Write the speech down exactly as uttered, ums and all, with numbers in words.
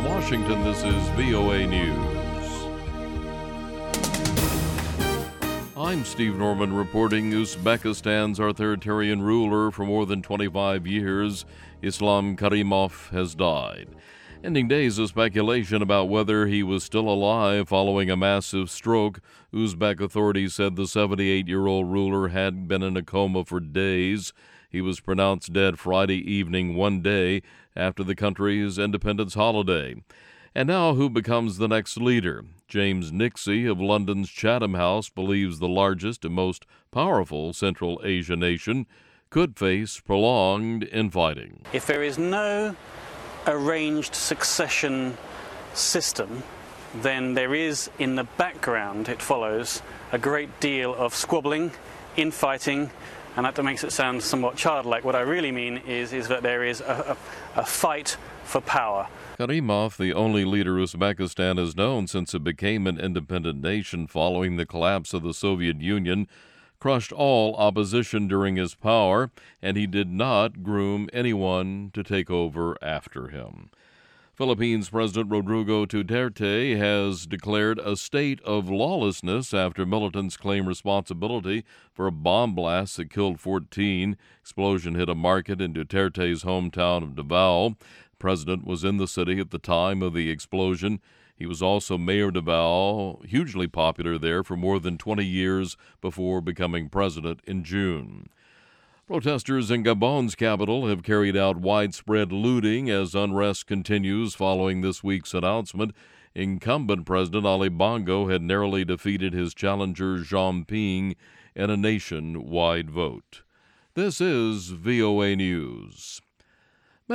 Washington, this is V O A News. I'm Steve Norman reporting Uzbekistan's authoritarian ruler for more than twenty-five years, Islam Karimov, has died, ending days of speculation about whether he was still alive following a massive stroke. Uzbek authorities said the seventy-eight-year-old ruler had been in a coma for days. He was pronounced dead Friday evening, one day after the country's independence holiday. And now, who becomes the next leader? James Nixey of London's Chatham House believes the largest and most powerful Central Asia nation could face prolonged infighting. If there is no arranged succession system, then there is in the background, it follows, a great deal of squabbling, infighting, and that makes it sound somewhat childlike. What I really mean is, is that there is a, a, a fight for power. Karimov, the only leader Uzbekistan has known since it became an independent nation following the collapse of the Soviet Union, crushed all opposition during his power, and he did not groom anyone to take over after him. Philippines President Rodrigo Duterte has declared a state of lawlessness after militants claim responsibility for a bomb blast that killed fourteen. Explosion hit a market in Duterte's hometown of Davao. The president was in the city at the time of the explosion. He was also mayor of Davao, hugely popular there for more than twenty years before becoming president in June. Protesters in Gabon's capital have carried out widespread looting as unrest continues following this week's announcement. Incumbent President Ali Bongo had narrowly defeated his challenger Jean Ping in a nationwide vote. This is V O A News.